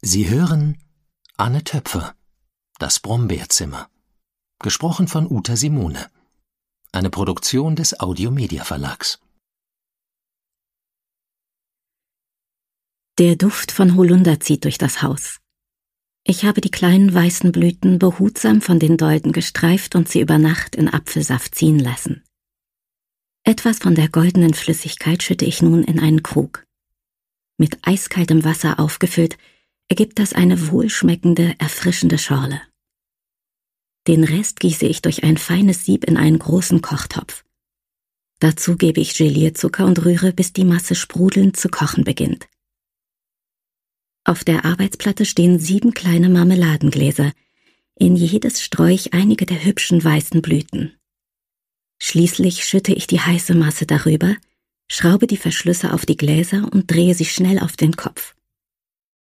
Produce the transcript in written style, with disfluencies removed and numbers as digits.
Sie hören Anne Töpfer, das Brombeerzimmer. Gesprochen von Uta Simone. Eine Produktion des Audio-Media Verlags. Der Duft von Holunder zieht durch das Haus. Ich habe die kleinen weißen Blüten behutsam von den Dolden gestreift und sie über Nacht in Apfelsaft ziehen lassen. Etwas von der goldenen Flüssigkeit schütte ich nun in einen Krug. Mit eiskaltem Wasser aufgefüllt, ergibt das eine wohlschmeckende, erfrischende Schorle. Den Rest gieße ich durch ein feines Sieb in einen großen Kochtopf. Dazu gebe ich Gelierzucker und rühre, bis die Masse sprudelnd zu kochen beginnt. Auf der Arbeitsplatte stehen 7 kleine Marmeladengläser. In jedes streue ich einige der hübschen weißen Blüten. Schließlich schütte ich die heiße Masse darüber, schraube die Verschlüsse auf die Gläser und drehe sie schnell auf den Kopf.